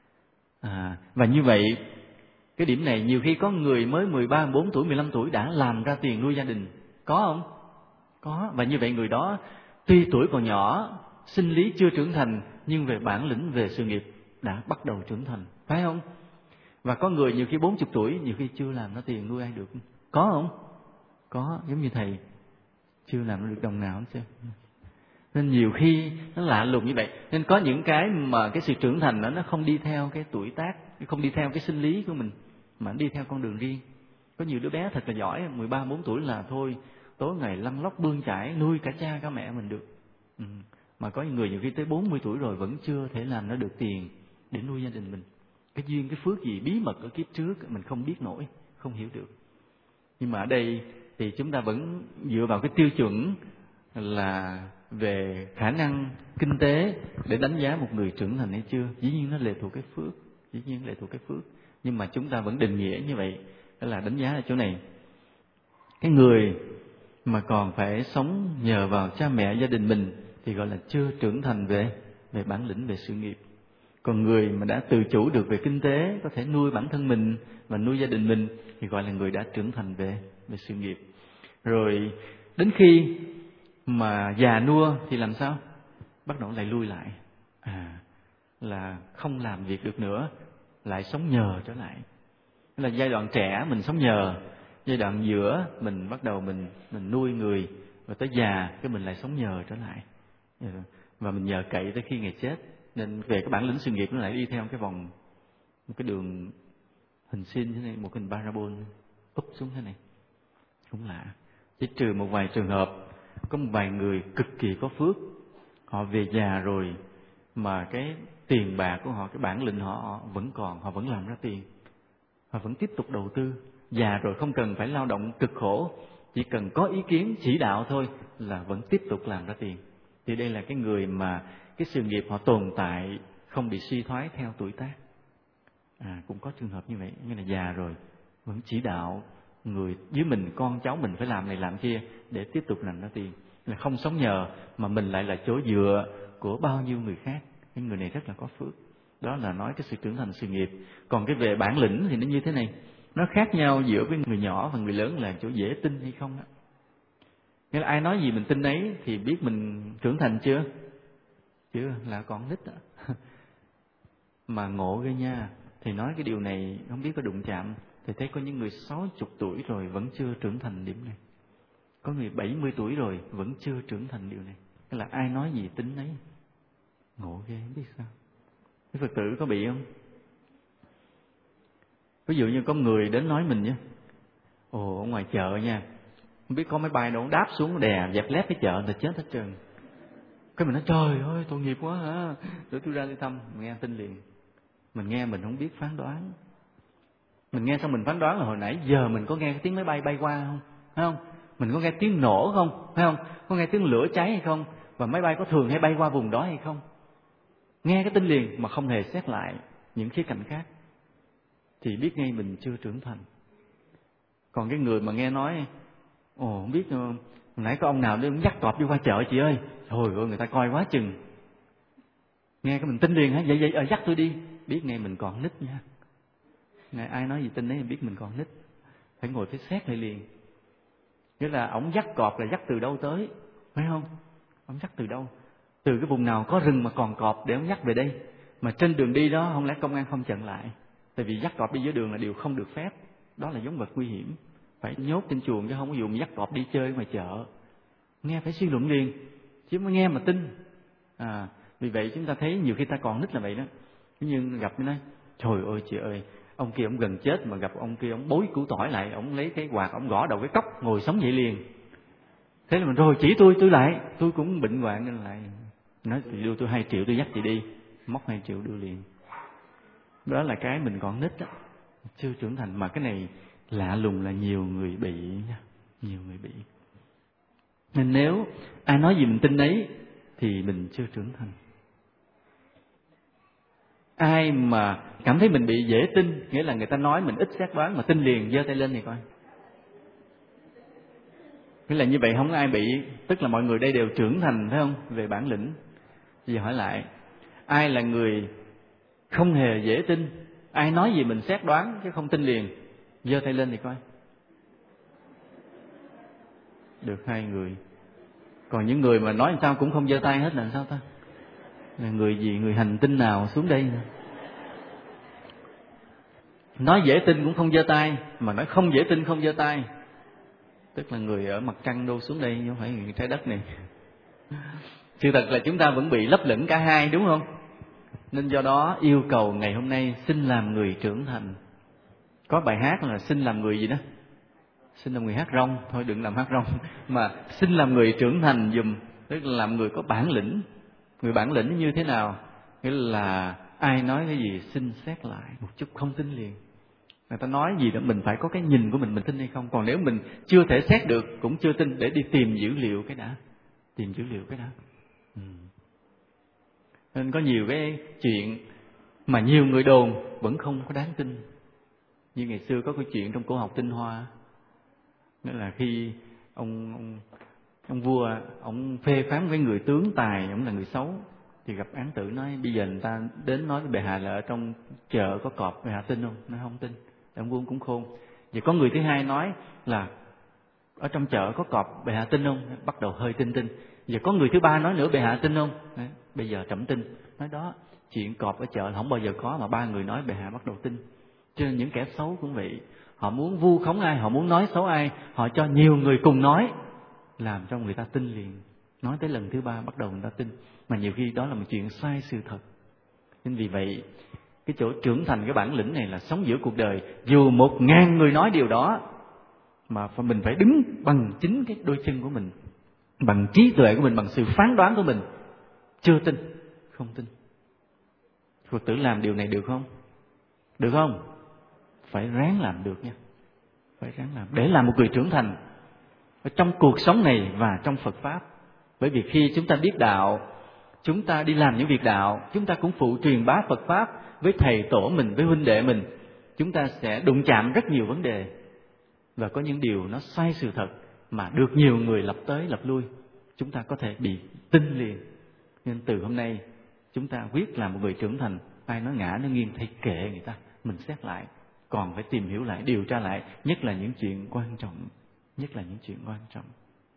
À, và như vậy cái điểm này nhiều khi có người mới mười ba, mười bốn tuổi, mười lăm tuổi đã làm ra tiền nuôi gia đình, có không? Có. Và như vậy người đó tuy tuổi còn nhỏ, sinh lý chưa trưởng thành, nhưng về bản lĩnh, về sự nghiệp đã bắt đầu trưởng thành, phải không? Và có người nhiều khi bốn mươi tuổi, nhiều khi chưa làm ra tiền nuôi ai được, có không? Có, giống như thầy chưa làm được đồng nào hết trơn. Nên nhiều khi nó lạ lùng như vậy. Nên có những cái mà cái sự trưởng thành đó nó không đi theo cái tuổi tác, không đi theo cái sinh lý của mình, mà nó đi theo con đường riêng. Có nhiều đứa bé thật là giỏi, mười ba, mười bốn tuổi là thôi tối ngày lăn lóc bươn chải nuôi cả cha cả mẹ mình được. Ừ. Mà có những người nhiều khi tới bốn mươi tuổi rồi vẫn chưa thể làm ra được tiền để nuôi gia đình mình. Cái duyên, cái phước gì bí mật ở kiếp trước mình không biết nổi, không hiểu được. Nhưng mà ở đây thì chúng ta vẫn dựa vào cái tiêu chuẩn là về khả năng kinh tế để đánh giá một người trưởng thành hay chưa. Dĩ nhiên nó lệ thuộc cái phước, dĩ nhiên lệ thuộc cái phước. Nhưng mà chúng ta vẫn định nghĩa như vậy, đó là đánh giá ở chỗ này. Cái người mà còn phải sống nhờ vào cha mẹ gia đình mình thì gọi là chưa trưởng thành về về bản lĩnh, về sự nghiệp. Còn người mà đã tự chủ được về kinh tế, có thể nuôi bản thân mình và nuôi gia đình mình thì gọi là người đã trưởng thành về về sự nghiệp. Rồi đến khi mà già nua thì làm sao? Bắt đầu lại lui lại, à, là không làm việc được nữa, lại sống nhờ trở lại. Tức là giai đoạn trẻ mình sống nhờ, giai đoạn giữa mình bắt đầu mình mình nuôi người, và tới già cái mình lại sống nhờ trở lại, và mình nhờ cậy tới khi ngày chết. Nên về cái bản lĩnh sự nghiệp nó lại đi theo cái vòng, một cái đường hình sin thế này, một cái hình parabol úp xuống thế này, cũng lạ. Chỉ trừ một vài trường hợp, có một vài người cực kỳ có phước, họ về già rồi mà cái tiền bạc của họ, cái bản lĩnh họ vẫn còn, họ vẫn làm ra tiền, họ vẫn tiếp tục đầu tư. Già rồi không cần phải lao động cực khổ, chỉ cần có ý kiến chỉ đạo thôi là vẫn tiếp tục làm ra tiền. Thì đây là cái người mà cái sự nghiệp họ tồn tại, không bị suy thoái theo tuổi tác. À, cũng có trường hợp như vậy, như là già rồi vẫn chỉ đạo người dưới mình, con cháu mình phải làm này làm kia để tiếp tục làm ra tiền, là không sống nhờ mà mình lại là chỗ dựa của bao nhiêu người khác. Cái người này rất là có phước. Đó là nói cái sự trưởng thành sự nghiệp. Còn cái về bản lĩnh thì nó như thế này, nó khác nhau giữa với người nhỏ và người lớn là chỗ dễ tin hay không đó. Nghĩa là ai nói gì mình tin ấy thì biết mình trưởng thành chưa? Chưa, là còn nít đó. Mà ngộ ghê nha. Thì nói cái điều này không biết có đụng chạm. Thì thấy có những người sáu chục tuổi rồi vẫn chưa trưởng thành điểm này. Có người bảy mươi tuổi rồi vẫn chưa trưởng thành điều này. Tức là ai nói gì tính ấy. Ngộ ghê, không biết sao. Cái Phật tử có bị không? Ví dụ như có người đến nói mình nhé, ồ, ở ngoài chợ nha, không biết có máy bay đâu đáp xuống đè dẹp lép cái chợ, người ta chết hết trơn. Cái mình nói trời ơi tội nghiệp quá hả, rồi tôi ra đi thăm, mình nghe tin liền. Mình nghe mình không biết phán đoán. Mình nghe xong mình phán đoán là hồi nãy giờ mình có nghe cái tiếng máy bay bay qua không? Phải không? Mình có nghe tiếng nổ không? Phải không? Có nghe tiếng lửa cháy hay không? Và máy bay có thường hay bay qua vùng đó hay không? Nghe cái tin liền mà không hề xét lại những khía cạnh khác thì biết ngay mình chưa trưởng thành. Còn cái người mà nghe nói, ồ không biết hồi nãy có ông nào đi dắt cọp đi qua chợ chị ơi, trời ơi người ta coi quá chừng, nghe cái mình tin liền hả, vậy vậy ờ dắt tôi đi, biết ngay mình còn nít nha. Nghe ai nói gì tin đấy biết mình còn nít, phải ngồi phải xét lại liền. Nghĩa là ổng dắt cọp là dắt từ đâu tới, phải không? Ổng dắt từ đâu? Từ cái vùng nào có rừng mà còn cọp để ổng dắt về đây. Mà trên đường đi đó không lẽ công an không chặn lại? Tại vì dắt cọp đi giữa đường là điều không được phép, đó là giống vật nguy hiểm, phải nhốt trên chuồng chứ không có dùng dắt cọp đi chơi ngoài chợ. Nghe phải suy luận liền, chứ mới nghe mà tin. À, vì vậy chúng ta thấy nhiều khi ta còn nít là vậy đó. Nhưng gặp nói, trời ơi chị ơi, ông kia ông gần chết mà gặp ông kia ông bối củ tỏi lại, ông lấy cái quạt ông gõ đầu cái cốc ngồi sống dậy liền. Thế là mình rồi chỉ tôi tôi lại, tôi cũng bệnh hoạn nên lại nói chị đưa tôi hai triệu tôi dắt chị đi, móc hai triệu đưa liền. Đó là cái mình còn nít đó, chưa trưởng thành. Mà cái này lạ lùng là nhiều người bị nha, nhiều người bị. Nên nếu ai nói gì mình tin ấy thì mình chưa trưởng thành. Ai mà cảm thấy mình bị dễ tin, nghĩa là người ta nói mình ít xét đoán mà tin liền, giơ tay lên thì coi. Nghĩa là như vậy không có ai bị, tức là mọi người đây đều trưởng thành phải không, về bản lĩnh. Giờ hỏi lại, ai là người không hề dễ tin, ai nói gì mình xét đoán chứ không tin liền, giơ tay lên thì coi. Được hai người. Còn những người mà nói làm sao cũng không giơ tay hết là làm sao ta? Là người gì, người hành tinh nào xuống đây nữa? Nói dễ tin cũng không giơ tay, mà nói không dễ tin không giơ tay, tức là người ở mặt trăng đâu xuống đây, không phải người trái đất này. Sự thật là chúng ta vẫn bị lấp lửng cả hai, đúng không? Nên do đó yêu cầu ngày hôm nay xin làm người trưởng thành. Có bài hát là xin làm người gì đó, xin làm người hát rong, thôi đừng làm hát rong, mà xin làm người trưởng thành dùm, tức là làm người có bản lĩnh. Người bản lĩnh như thế nào? Nghĩa là ai nói cái gì xin xét lại một chút, không tin liền. Người ta nói gì đó mình phải có cái nhìn của mình, mình tin hay không. Còn nếu mình chưa thể xét được, cũng chưa tin, để đi tìm dữ liệu cái đã. Tìm dữ liệu cái đã. Ừ. Nên có nhiều cái chuyện mà nhiều người đồn vẫn không có đáng tin. Như ngày xưa có cái chuyện trong cổ học tinh hoa, nghĩa là khi ông ông ông vua ông phê phán với người tướng tài, ông là người xấu, thì gặp án tử nói bây giờ người ta đến nói với bệ hạ là ở trong chợ có cọp, bệ hạ tin không? Nói không tin. Ông vua cũng khôn. Vậy có người thứ hai nói là ở trong chợ có cọp, bệ hạ tin không? Bắt đầu hơi tin tin. Giờ có người thứ ba nói nữa, bệ hạ tin không? Đấy, bây giờ trẫm tin. Nói đó, chuyện cọp ở chợ không bao giờ có, mà ba người nói bệ hạ bắt đầu tin. Cho nên những kẻ xấu cũng vậy, họ muốn vu khống ai, họ muốn nói xấu ai, họ cho nhiều người cùng nói, làm cho người ta tin liền. Nói tới lần thứ ba bắt đầu người ta tin, mà nhiều khi đó là một chuyện sai sự thật. Nên vì vậy cái chỗ trưởng thành, cái bản lĩnh này là sống giữa cuộc đời, dù một ngàn người nói điều đó, mà mình phải đứng bằng chính cái đôi chân của mình, bằng trí tuệ của mình, bằng sự phán đoán của mình. Chưa tin, không tin. Phật tử làm điều này được không? Được không? Phải ráng làm được nha. Phải ráng làm để làm một người trưởng thành ở trong cuộc sống này và trong Phật Pháp. Bởi vì khi chúng ta biết đạo, chúng ta đi làm những việc đạo, chúng ta cũng phụ truyền bá Phật Pháp với thầy tổ mình, với huynh đệ mình. Chúng ta sẽ đụng chạm rất nhiều vấn đề, và có những điều nó sai sự thật mà được nhiều người lập tới lập lui, chúng ta có thể bị tin liền. Nên từ hôm nay chúng ta quyết làm một người trưởng thành. Ai nói ngã nói nghiêng thì kệ người ta, mình xét lại, còn phải tìm hiểu lại, điều tra lại, nhất là những chuyện quan trọng, nhất là những chuyện quan trọng.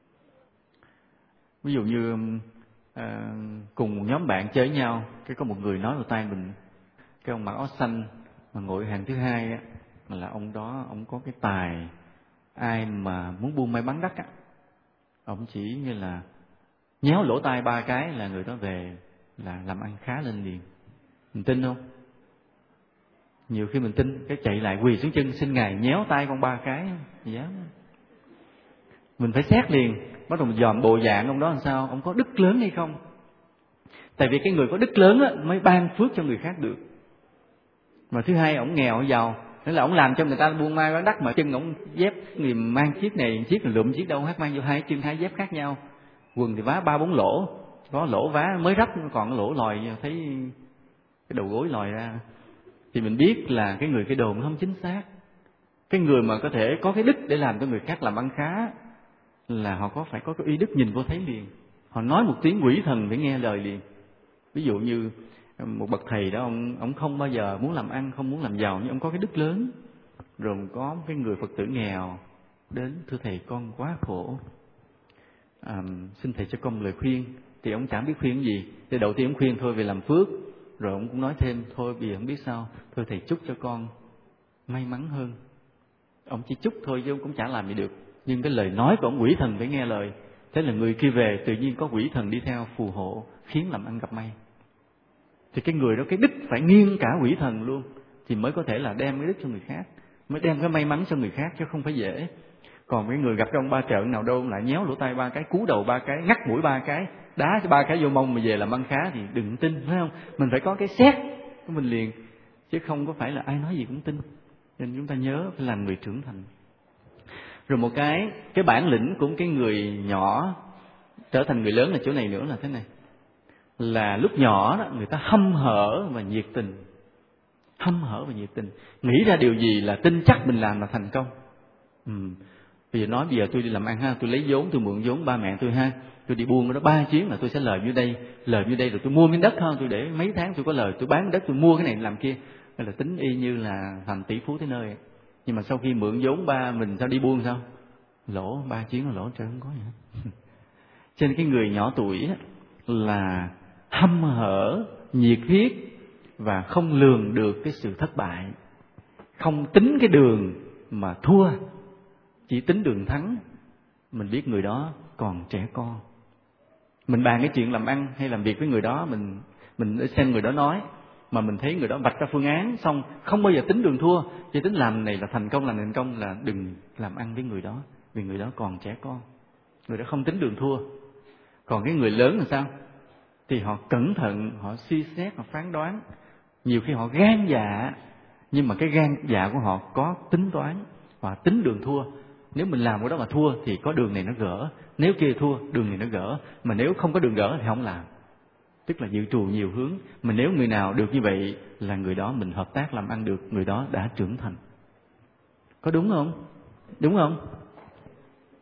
Ví dụ như à, cùng một nhóm bạn chơi với nhau, cái có một người nói vào tay mình, cái ông mặc áo xanh mà ngồi hàng thứ hai á, mà là ông đó, ông có cái tài, ai mà muốn buôn may bán đắt á, ông chỉ như là nhéo lỗ tai ba cái là người đó về là làm ăn khá lên liền. Mình tin không? Nhiều khi mình tin, cái chạy lại quỳ xuống chân xin ngài nhéo tay con ba cái, dám. Mình phải xét liền, bắt đầu mình dòm bộ dạng ông đó làm sao, ông có đức lớn hay không. Tại vì cái người có đức lớn á, mới ban phước cho người khác được. Mà thứ hai, ông nghèo, ông giàu, nên là ông làm cho người ta buôn mai bán đắt, mà chân ông dép người mang chiếc này, chiếc này lụm chiếc đâu, hát mang vô hai chân hai dép khác nhau, quần thì vá ba bốn lỗ, có lỗ vá mới rách, còn cái lỗ lòi thấy cái đầu gối lòi ra, thì mình biết là cái người cái đồn không chính xác. Cái người mà có thể có cái đức để làm cho người khác làm ăn khá là họ có phải có cái uy đức, nhìn vô thấy liền. Họ nói một tiếng quỷ thần phải nghe lời liền. Ví dụ như một bậc thầy đó, ông ông không bao giờ muốn làm ăn, không muốn làm giàu, nhưng ông có cái đức lớn. Rồi có cái người Phật tử nghèo đến, thưa thầy con quá khổ, à, xin thầy cho con lời khuyên. Thì ông chẳng biết khuyên cái gì. Thì đầu tiên ông khuyên thôi về làm phước, rồi ông cũng nói thêm thôi bây giờ không biết sao, thôi thầy chúc cho con may mắn hơn. Ông chỉ chúc thôi chứ ông cũng chả làm gì được. Nhưng cái lời nói của ông quỷ thần phải nghe lời. Thế là người kia về tự nhiên có quỷ thần đi theo phù hộ, khiến làm ăn gặp may. Thì cái người đó cái đức phải nghiêng cả quỷ thần luôn, thì mới có thể là đem cái đức cho người khác, mới đem cái may mắn cho người khác, chứ không phải dễ. Còn cái người gặp trong ba trận nào đâu lại nhéo lỗ tai ba cái, cú đầu ba cái, ngắt mũi ba cái, đá ba cái vô mông mà về làm ăn khá, thì đừng tin, phải không? Mình phải có cái xét của mình liền, chứ không có phải là ai nói gì cũng tin. Nên chúng ta nhớ phải làm người trưởng thành. Rồi một cái cái bản lĩnh của cái người nhỏ trở thành người lớn là chỗ này nữa là thế này, là lúc nhỏ đó người ta hăm hở và nhiệt tình, hăm hở và nhiệt tình, nghĩ ra điều gì là tin chắc mình làm là thành công. Ừ. Bây giờ nói bây giờ tôi đi làm ăn ha, tôi lấy vốn, tôi mượn vốn ba mẹ tôi ha, tôi đi buôn đó ba chuyến là tôi sẽ lời như đây, lời như đây, rồi tôi mua miếng đất ha, tôi để mấy tháng tôi có lời, tôi bán đất, tôi mua cái này làm kia, đây là tính y như là thành tỷ phú tới nơi. Nhưng mà sau khi mượn vốn ba mình sao đi buôn sao? Lỗ, ba chuyến là lỗ trời không có gì hết. Cho nên cái người nhỏ tuổi là hăm hở, nhiệt huyết và không lường được cái sự thất bại, không tính cái đường mà thua, chỉ tính đường thắng. Mình biết người đó còn trẻ con, mình bàn cái chuyện làm ăn hay làm việc với người đó, mình mình xem người đó nói, mà mình thấy người đó vạch ra phương án xong không bao giờ tính đường thua, chỉ tính làm này là thành công, làm này thành công, là đừng làm ăn với người đó, vì người đó còn trẻ con, người đó không tính đường thua. Còn cái người lớn là sao? Thì họ cẩn thận, họ suy xét, họ phán đoán. Nhiều khi họ gan dạ, nhưng mà cái gan dạ của họ có tính toán và tính đường thua. Nếu mình làm cái đó mà thua thì có đường này nó gỡ, nếu kia thua đường này nó gỡ, mà nếu không có đường gỡ thì không làm. Tức là dự trù nhiều hướng. Mà nếu người nào được như vậy là người đó mình hợp tác làm ăn được, người đó đã trưởng thành. Có đúng không? Đúng không?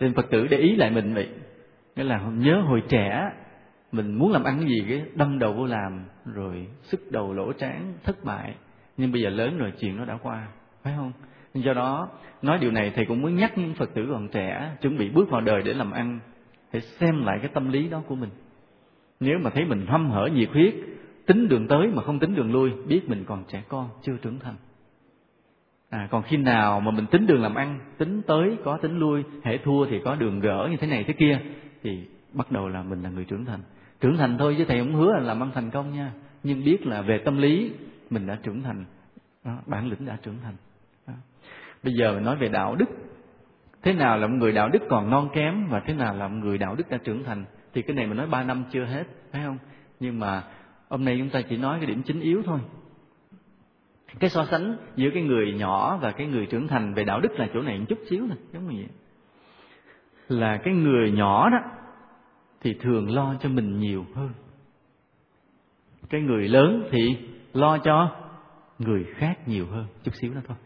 Nên Phật tử để ý lại mình vậy. Nghĩa là nhớ hồi trẻ mình muốn làm ăn cái gì cái đâm đầu vô làm, rồi sức đầu lỗ trán thất bại. Nhưng bây giờ lớn rồi chuyện nó đã qua, phải không? Do đó nói điều này thầy cũng muốn nhắc những Phật tử còn trẻ chuẩn bị bước vào đời để làm ăn, hãy xem lại cái tâm lý đó của mình. Nếu mà thấy mình hăm hở nhiệt huyết, tính đường tới mà không tính đường lui, biết mình còn trẻ con, chưa trưởng thành. À, còn khi nào mà mình tính đường làm ăn, tính tới có tính lui, hễ thua thì có đường gỡ như thế này thế kia, thì bắt đầu là mình là người trưởng thành. Trưởng thành thôi chứ thầy không hứa là làm ăn thành công nha, nhưng biết là về tâm lý mình đã trưởng thành, đó, bản lĩnh đã trưởng thành. Đó. Bây giờ mình nói về đạo đức, thế nào là một người đạo đức còn non kém và thế nào là một người đạo đức đã trưởng thành, thì cái này mình nói ba năm chưa hết, phải không? Nhưng mà hôm nay chúng ta chỉ nói cái điểm chính yếu thôi. Cái so sánh giữa cái người nhỏ và cái người trưởng thành về đạo đức là chỗ này một chút xíu này, giống như vậy. Là cái người nhỏ đó thì thường lo cho mình nhiều hơn. Cái người lớn thì lo cho người khác nhiều hơn, chút xíu đó thôi.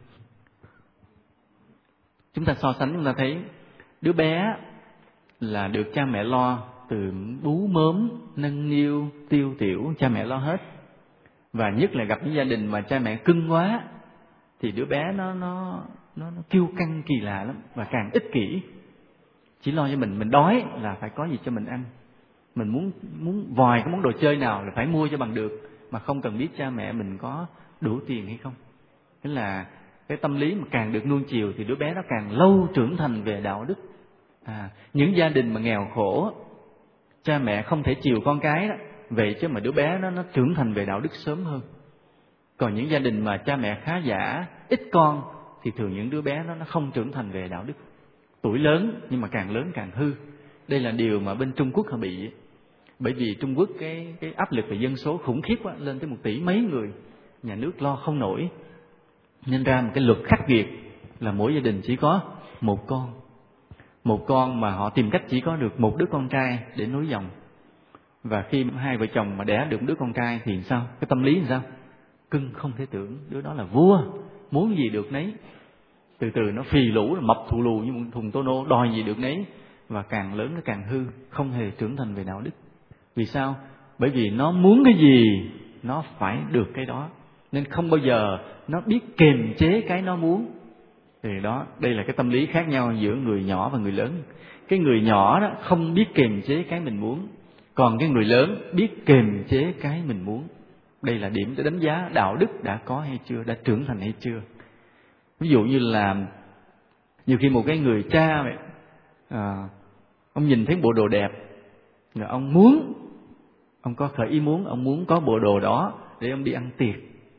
Chúng ta so sánh chúng ta thấy đứa bé là được cha mẹ lo từ bú mớm, nâng niu, tiêu tiểu, cha mẹ lo hết. Và nhất là gặp những gia đình mà cha mẹ cưng quá thì đứa bé nó nó nó, nó kiêu căng kỳ lạ lắm và càng ích kỷ. Chỉ lo cho mình, mình đói là phải có gì cho mình ăn. Mình muốn muốn vòi cái món đồ chơi nào là phải mua cho bằng được, mà không cần biết cha mẹ mình có đủ tiền hay không. Thế là cái tâm lý mà càng được nuông chiều thì đứa bé nó càng lâu trưởng thành về đạo đức. À, những gia đình mà nghèo khổ, cha mẹ không thể chiều con cái đó, vậy chứ mà đứa bé nó nó trưởng thành về đạo đức sớm hơn. Còn những gia đình mà cha mẹ khá giả, ít con thì thường những đứa bé nó nó không trưởng thành về đạo đức. Tuổi lớn nhưng mà càng lớn càng hư. Đây là điều mà bên Trung Quốc họ bị. Bởi vì Trung Quốc cái cái áp lực về dân số khủng khiếp quá, lên tới một tỷ mấy người, nhà nước lo không nổi, nên ra một cái luật khắc nghiệt là mỗi gia đình chỉ có một con. Một con mà họ tìm cách chỉ có được một đứa con trai để nối dòng. Và khi hai vợ chồng mà đẻ được đứa con trai thì sao? Cái tâm lý làm sao? Cưng không thể tưởng, đứa đó là vua, muốn gì được nấy. Từ từ nó phì lũ, mập thù lù như một thùng tô nô, đòi gì được nấy. Và càng lớn nó càng hư, không hề trưởng thành về đạo đức. Vì sao? Bởi vì nó muốn cái gì, nó phải được cái đó. Nên không bao giờ nó biết kiềm chế cái nó muốn. Thì đó, đây là cái tâm lý khác nhau giữa người nhỏ và người lớn. Cái người nhỏ đó không biết kiềm chế cái mình muốn, còn cái người lớn biết kiềm chế cái mình muốn. Đây là điểm để đánh giá đạo đức đã có hay chưa, đã trưởng thành hay chưa. Ví dụ như là nhiều khi một cái người cha vậy, à, ông nhìn thấy bộ đồ đẹp, rồi ông muốn, ông có khởi ý muốn, ông muốn có bộ đồ đó để ông đi ăn tiệc.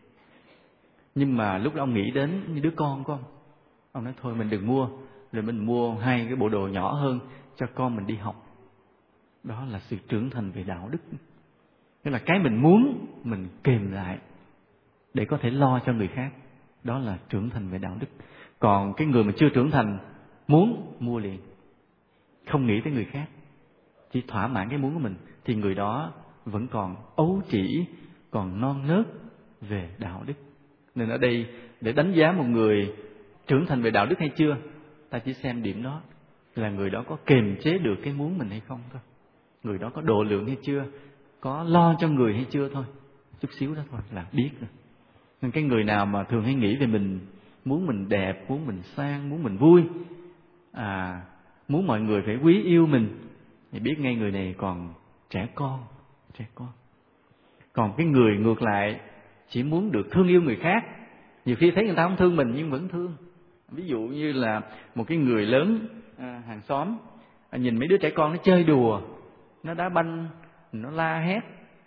Nhưng mà lúc đó ông nghĩ đến như đứa con của ông, ông nói thôi mình đừng mua, rồi mình mua hai cái bộ đồ nhỏ hơn cho con mình đi học. Đó là sự trưởng thành về đạo đức. Tức là cái mình muốn mình kìm lại để có thể lo cho người khác. Đó là trưởng thành về đạo đức. Còn cái người mà chưa trưởng thành, muốn mua liền, không nghĩ tới người khác, chỉ thỏa mãn cái muốn của mình, thì người đó vẫn còn ấu trĩ, còn non nớt về đạo đức. Nên ở đây để đánh giá một người trưởng thành về đạo đức hay chưa, ta chỉ xem điểm đó là người đó có kiềm chế được cái muốn mình hay không thôi. Người đó có độ lượng hay chưa, có lo cho người hay chưa thôi. Chút xíu đó thôi là biết rồi. Nên cái người nào mà thường hay nghĩ về mình, muốn mình đẹp, muốn mình sang, muốn mình vui, à, muốn mọi người phải quý yêu mình, thì biết ngay người này còn trẻ con, trẻ con. Còn cái người ngược lại chỉ muốn được thương yêu người khác, nhiều khi thấy người ta không thương mình nhưng vẫn thương. Ví dụ như là một cái người lớn, à, hàng xóm, à, nhìn mấy đứa trẻ con nó chơi đùa, nó đá banh, nó la hét,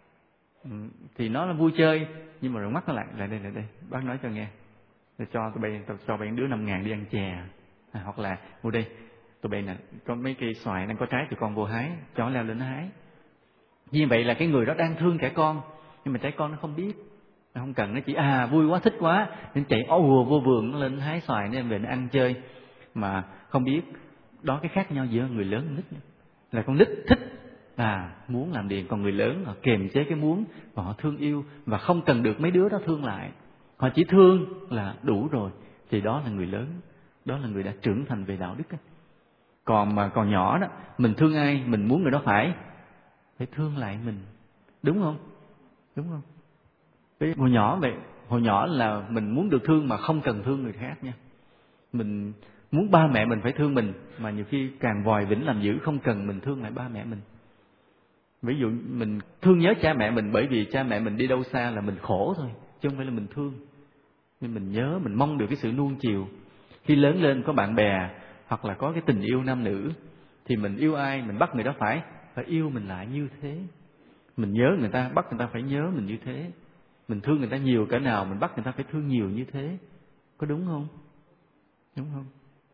thì nó là vui chơi, nhưng mà rồi mắt nó lại, lại đây, lại đây, bác nói cho nghe, để cho tụi bay, cho bạn đứa năm ngàn đi ăn chè, à, hoặc là mua đây, tụi bay nè, có mấy cây xoài đang có trái thì con vô hái, cho leo lên nó hái. Như vậy là cái người đó đang thương trẻ con, nhưng mà trẻ con nó không biết, nó không cần, nó chỉ à vui quá, thích quá, nên chạy ồ vô vườn nó lên hái xoài, nó đem về nó ăn chơi, mà không biết đó cái khác nhau giữa người lớn và nít. Là con nít thích, à muốn làm điền, còn người lớn họ kiềm chế cái muốn và họ thương yêu và không cần được mấy đứa đó thương lại, họ chỉ thương là đủ rồi. Thì đó là người lớn, đó là người đã trưởng thành về đạo đức. Còn mà còn nhỏ đó, mình thương ai, mình muốn người đó phải phải thương lại mình, đúng không? Đúng không? Cái hồi nhỏ vậy, hồi nhỏ là mình muốn được thương mà không cần thương người khác nha. Mình muốn ba mẹ mình phải thương mình, mà nhiều khi càng vòi vĩnh làm dữ, không cần mình thương lại ba mẹ mình. Ví dụ mình thương nhớ cha mẹ mình bởi vì cha mẹ mình đi đâu xa là mình khổ thôi, chứ không phải là mình thương. Nhưng mình nhớ, mình mong được cái sự nuông chiều. Khi lớn lên có bạn bè hoặc là có cái tình yêu nam nữ, thì mình yêu ai, mình bắt người đó phải phải yêu mình lại như thế. Mình nhớ người ta, bắt người ta phải nhớ mình như thế. Mình thương người ta nhiều cỡ nào, mình bắt người ta phải thương nhiều như thế. Có đúng không? Đúng không?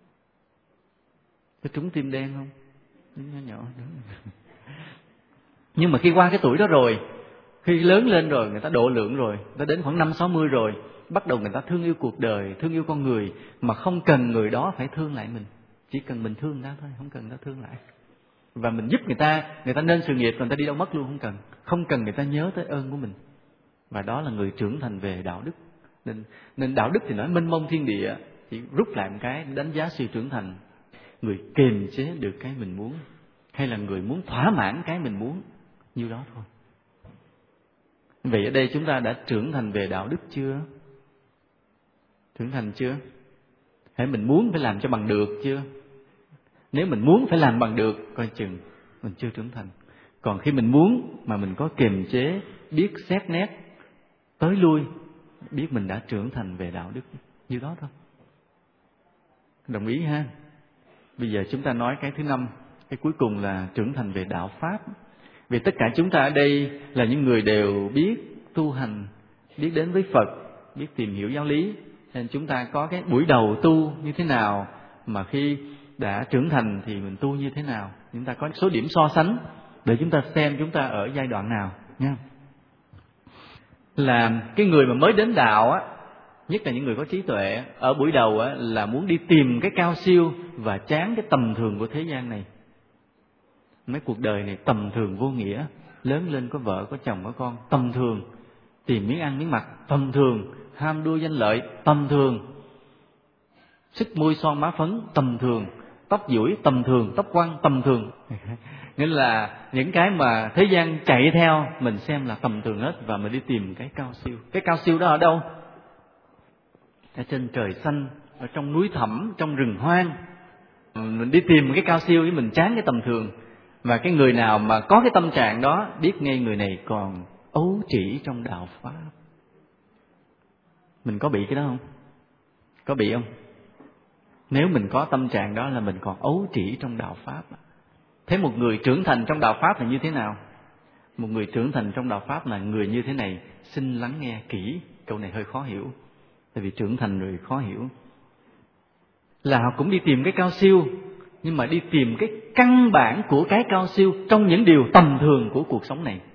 Có trúng tim đen không? Nhỏ nhỏ đúng. Nhưng mà khi qua cái tuổi đó rồi, khi lớn lên rồi, người ta độ lượng rồi, người ta đến khoảng năm sáu mươi rồi, bắt đầu người ta thương yêu cuộc đời, thương yêu con người, mà không cần người đó phải thương lại mình. Chỉ cần mình thương người ta thôi, không cần người ta thương lại. Và mình giúp người ta, người ta nên sự nghiệp, người ta đi đâu mất luôn, không cần. Không cần người ta nhớ tới ơn của mình. Và đó là người trưởng thành về đạo đức. Nên, nên đạo đức thì nói mênh mông thiên địa, chỉ rút lại một cái đánh giá sự trưởng thành. Người kiềm chế được cái mình muốn, hay là người muốn thỏa mãn cái mình muốn, như đó thôi. Vậy ở đây chúng ta đã trưởng thành về đạo đức chưa? Trưởng thành chưa? Hãy mình muốn phải làm cho bằng được chưa? Nếu mình muốn phải làm bằng được, coi chừng mình chưa trưởng thành. Còn khi mình muốn mà mình có kiềm chế, biết xét nét, tới lui, biết mình đã trưởng thành về đạo đức, như đó thôi. Đồng ý ha? Bây giờ chúng ta nói cái thứ năm, cái cuối cùng là trưởng thành về đạo Pháp. Vì tất cả chúng ta ở đây là những người đều biết tu hành, biết đến với Phật, biết tìm hiểu giáo lý. Nên chúng ta có cái buổi đầu tu như thế nào, mà khi đã trưởng thành thì mình tu như thế nào. Chúng ta có số điểm so sánh để chúng ta xem chúng ta ở giai đoạn nào nha. Là cái người mà mới đến đạo á, nhất là những người có trí tuệ, ở buổi đầu á, là muốn đi tìm cái cao siêu và chán cái tầm thường của thế gian này. Mấy cuộc đời này tầm thường vô nghĩa, lớn lên có vợ, có chồng, có con, tầm thường, tìm miếng ăn miếng mặc, tầm thường, ham đua danh lợi, tầm thường, sức môi son má phấn, tầm thường, tóc duỗi, tầm thường, tóc quăn, tầm thường. Nghĩa là những cái mà thế gian chạy theo mình xem là tầm thường hết, và mình đi tìm cái cao siêu. Cái cao siêu đó ở đâu? Ở trên trời xanh, ở trong núi thẳm, trong rừng hoang. Mình đi tìm cái cao siêu với mình chán cái tầm thường. Và cái người nào mà có cái tâm trạng đó, biết ngay người này còn ấu trĩ trong đạo Pháp. Mình có bị cái đó không? Có bị không? Nếu mình có tâm trạng đó là mình còn ấu trĩ trong đạo Pháp. Thế một người trưởng thành trong đạo Pháp là như thế nào? Một người trưởng thành trong đạo Pháp là người như thế này. Xin lắng nghe kỹ. Câu này hơi khó hiểu, tại vì trưởng thành rồi khó hiểu. Là họ cũng đi tìm cái cao siêu, nhưng mà đi tìm cái căn bản của cái cao siêu trong những điều tầm thường của cuộc sống này.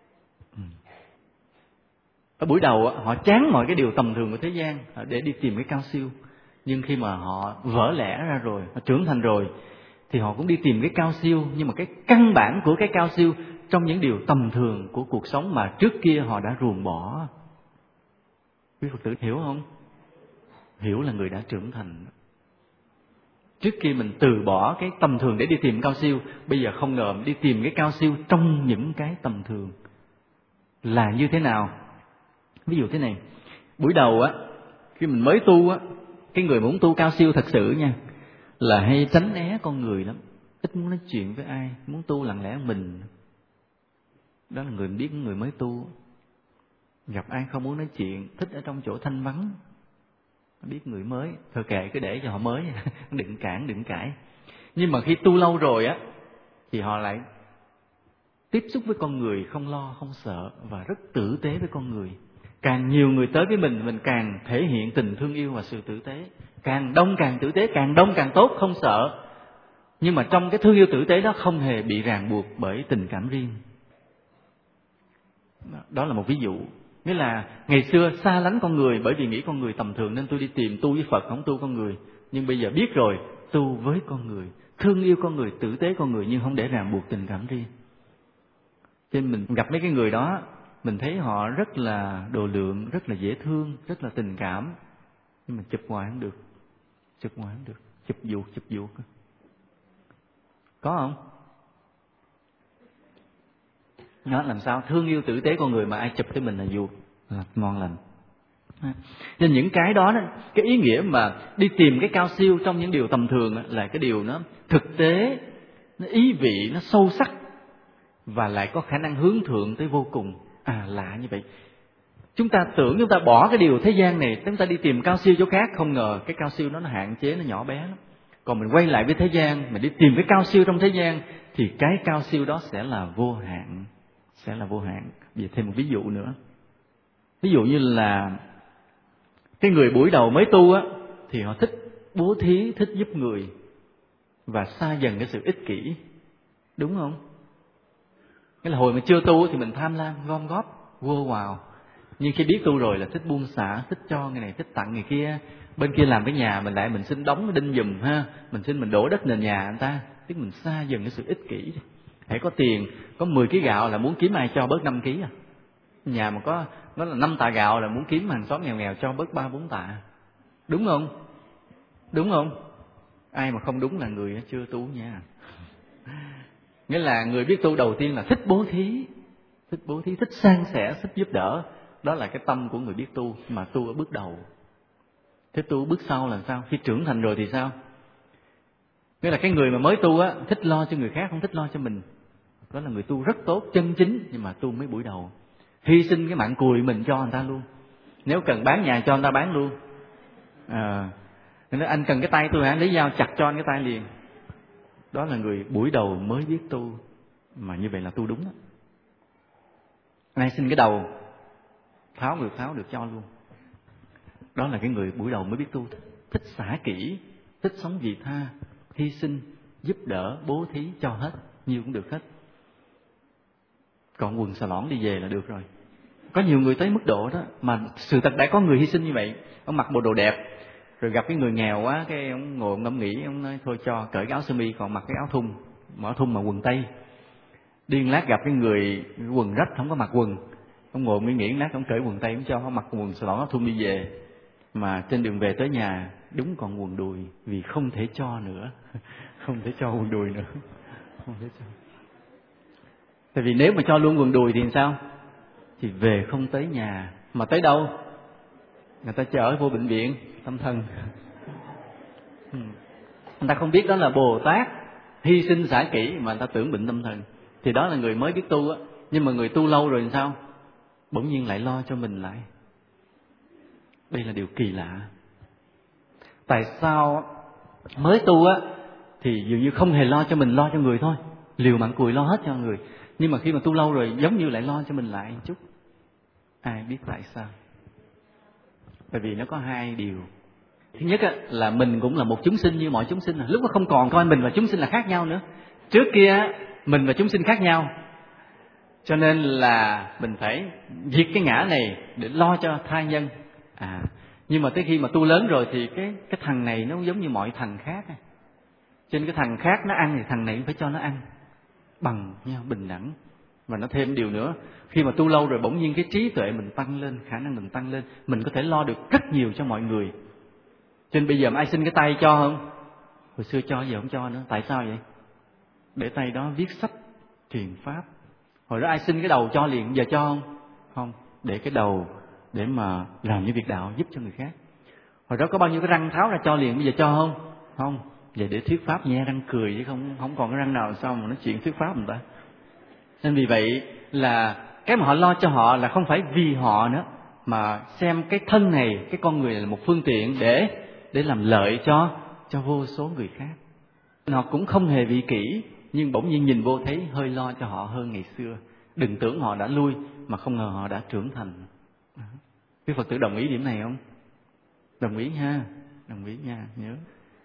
Ở buổi đầu họ chán mọi cái điều tầm thường của thế gian để đi tìm cái cao siêu. Nhưng khi mà họ vỡ lẽ ra rồi, họ trưởng thành rồi, thì họ cũng đi tìm cái cao siêu, nhưng mà cái căn bản của cái cao siêu trong những điều tầm thường của cuộc sống mà trước kia họ đã ruồng bỏ. Quý Phật tử hiểu không? Hiểu là người đã trưởng thành. Trước kia mình từ bỏ cái tầm thường để đi tìm cao siêu, bây giờ không ngờ đi tìm cái cao siêu trong những cái tầm thường. Là như thế nào? Ví dụ thế này, buổi đầu á, khi mình mới tu á, cái người muốn tu cao siêu thật sự nha, là hay tránh né con người lắm, ít muốn nói chuyện với ai, muốn tu lặng lẽ mình. Đó là người biết người mới tu, gặp ai không muốn nói chuyện, thích ở trong chỗ thanh vắng. Biết người mới, thôi kệ cứ để cho họ mới, đừng cản, đừng cãi. Nhưng mà khi tu lâu rồi á, thì họ lại tiếp xúc với con người không lo, không sợ và rất tử tế với con người. Càng nhiều người tới với mình, mình càng thể hiện tình thương yêu và sự tử tế. Càng đông càng tử tế, càng đông càng tốt, không sợ. Nhưng mà trong cái thương yêu tử tế đó không hề bị ràng buộc bởi tình cảm riêng. Đó là một ví dụ. Nghĩa là ngày xưa xa lánh con người bởi vì nghĩ con người tầm thường nên tôi đi tìm tu với Phật, không tu con người. Nhưng bây giờ biết rồi, tu với con người, thương yêu con người, tử tế con người, nhưng không để ràng buộc tình cảm riêng. Cho nên mình gặp mấy cái người đó, mình thấy họ rất là độ lượng, rất là dễ thương, rất là tình cảm. Nhưng mà chụp ngoài không được, chụp ngoài không được, chụp vuột, chụp vuột. Có không? Nó làm sao thương yêu tử tế con người mà ai chụp tới mình là vui, là ngon lành. Nên những cái đó, cái ý nghĩa mà đi tìm cái cao siêu trong những điều tầm thường là cái điều nó thực tế, nó ý vị, nó sâu sắc và lại có khả năng hướng thượng tới vô cùng. À, lạ như vậy. Chúng ta tưởng chúng ta bỏ cái điều thế gian này, chúng ta đi tìm cao siêu chỗ khác, không ngờ cái cao siêu đó nó hạn chế, nó nhỏ bé lắm. Còn mình quay lại với thế gian, mình đi tìm cái cao siêu trong thế gian thì cái cao siêu đó sẽ là vô hạn, sẽ là vô hạn. Bây giờ thêm một ví dụ nữa. Ví dụ như là cái người buổi đầu mới tu á thì họ thích bố thí, thích giúp người và xa dần cái sự ích kỷ, đúng không? Cái là hồi mà chưa tu thì mình tham lam, gom góp, vô vào. Nhưng khi biết tu rồi là thích buông xả, thích cho người này, thích tặng người kia. Bên kia làm cái nhà mình lại mình xin đóng đinh giùm ha, mình xin mình đổ đất nền nhà người ta, tức mình xa dần cái sự ích kỷ. Hãy có tiền, có mười ký gạo là muốn kiếm ai cho bớt năm ký à. Nhà mà có nó là năm tạ gạo là muốn kiếm hàng xóm nghèo nghèo cho bớt ba bốn tạ. Đúng không? Đúng không? Ai mà không đúng là người chưa tu nha. Nghĩa là người biết tu đầu tiên là thích bố thí, thích bố thí, thích san sẻ, thích giúp đỡ. Đó là cái tâm của người biết tu, mà tu ở bước đầu. Thế tu ở bước sau là sao? Khi trưởng thành rồi thì sao? Nghĩa là cái người mà mới tu á, thích lo cho người khác, không thích lo cho mình. Đó là người tu rất tốt, chân chính, nhưng mà tu mấy buổi đầu. Hy sinh cái mạng cùi mình cho người ta luôn. Nếu cần bán nhà cho người ta bán luôn. À, nên anh cần cái tay tôi hả? Lấy dao chặt cho anh cái tay liền. Đó là người buổi đầu mới biết tu. Mà như vậy là tu đúng đó. Ai xin cái đầu, tháo được tháo được cho luôn. Đó là cái người buổi đầu mới biết tu. Thích xả kỹ, thích sống vị tha, hy sinh, giúp đỡ, bố thí, cho hết, nhiều cũng được hết. Còn quần xà lõn đi về là được rồi. Có nhiều người tới mức độ đó, mà sự thật đã có người hy sinh như vậy. Ông mặc bộ đồ đẹp, rồi gặp cái người nghèo quá, cái ông ngồi ông ngẫm nghĩ, ông nói thôi cho cởi cái áo sơ mi, còn mặc cái áo thun, mở thun mà quần tây. Điên lát gặp cái người quần rách không có mặc quần, ông ngồi nghĩ nghĩ lát ông cởi quần tây, ông cho ông mặc quần xà lõn áo thun đi về. Mà trên đường về tới nhà đúng còn quần đùi, vì không thể cho nữa, không thể cho quần đùi nữa, không thể cho. Tại vì nếu mà cho luôn quần đùi thì sao? Thì về không tới nhà, mà tới đâu? Người ta chở vô bệnh viện tâm thần. Người ta không biết đó là Bồ Tát hy sinh xả kỹ, mà người ta tưởng bệnh tâm thần. Thì đó là người mới biết tu á. Nhưng mà người tu lâu rồi thì sao? Bỗng nhiên lại lo cho mình lại. Đây là điều kỳ lạ. Tại sao mới tu á thì dường như không hề lo cho mình, lo cho người thôi, liều mạng cùi lo hết cho người. Nhưng mà khi mà tu lâu rồi giống như lại lo cho mình lại một chút. Ai biết tại sao? Tại vì nó có hai điều. Thứ nhất á, là mình cũng là một chúng sinh như mọi chúng sinh. Lúc đó không còn coi mình và chúng sinh là khác nhau nữa. Trước kia mình và chúng sinh khác nhau, cho nên là mình phải diệt cái ngã này để lo cho tha nhân. À, nhưng mà tới khi mà tu lớn rồi thì cái cái thằng này nó giống như mọi thằng khác. Cho nên cái thằng khác nó ăn thì thằng này cũng phải cho nó ăn bằng nhau, bình đẳng. Và nó thêm điều nữa, khi mà tu lâu rồi bỗng nhiên cái trí tuệ mình tăng lên, khả năng mình tăng lên, mình có thể lo được rất nhiều cho mọi người. Cho nên bây giờ mà ai xin cái tay cho không? Hồi xưa cho giờ không cho nữa. Tại sao vậy? Để tay đó viết sách truyền pháp. Hồi đó ai xin cái đầu cho liền, giờ cho không? Không, để cái đầu để mà làm những việc đạo giúp cho người khác. Hồi đó có bao nhiêu cái răng tháo ra cho liền, bây giờ cho không? Không, vậy để thuyết pháp nhe răng cười chứ không không còn cái răng nào sao mà nói chuyện thuyết pháp người ta. Nên vì vậy là cái mà họ lo cho họ là không phải vì họ nữa, mà xem cái thân này, cái con người là một phương tiện để để làm lợi cho cho vô số người khác. Họ cũng không hề vị kỷ, nhưng bỗng nhiên nhìn vô thấy hơi lo cho họ hơn ngày xưa. Đừng tưởng họ đã lui, mà không ngờ họ đã trưởng thành. Quý Phật tử đồng ý điểm này không? Đồng ý ha, đồng ý nha, nhớ.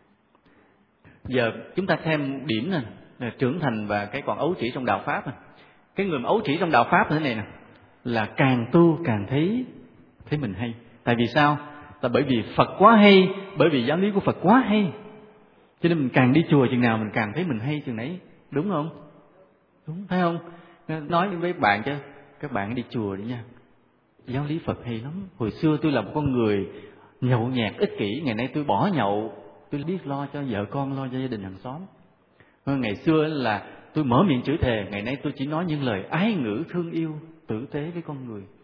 Giờ chúng ta thêm điểm nè, là trưởng thành và cái còn ấu trĩ trong đạo pháp nè. Cái người mà ấu trĩ trong đạo pháp thế này nè, là càng tu càng thấy thấy mình hay. Tại vì sao? Là bởi vì Phật quá hay, bởi vì giáo lý của Phật quá hay. Cho nên mình càng đi chùa chừng nào mình càng thấy mình hay chừng nấy, đúng không? Đúng, phải không? Nói với các bạn chứ, các bạn đi chùa đi nha. Giáo lý Phật hay lắm. Hồi xưa tôi là một con người nhậu nhẹt ích kỷ, ngày nay tôi bỏ nhậu, tôi biết lo cho vợ con, lo cho gia đình hàng xóm. Ngày xưa là tôi mở miệng chửi thề, ngày nay tôi chỉ nói những lời ái ngữ thương yêu tử tế với con người.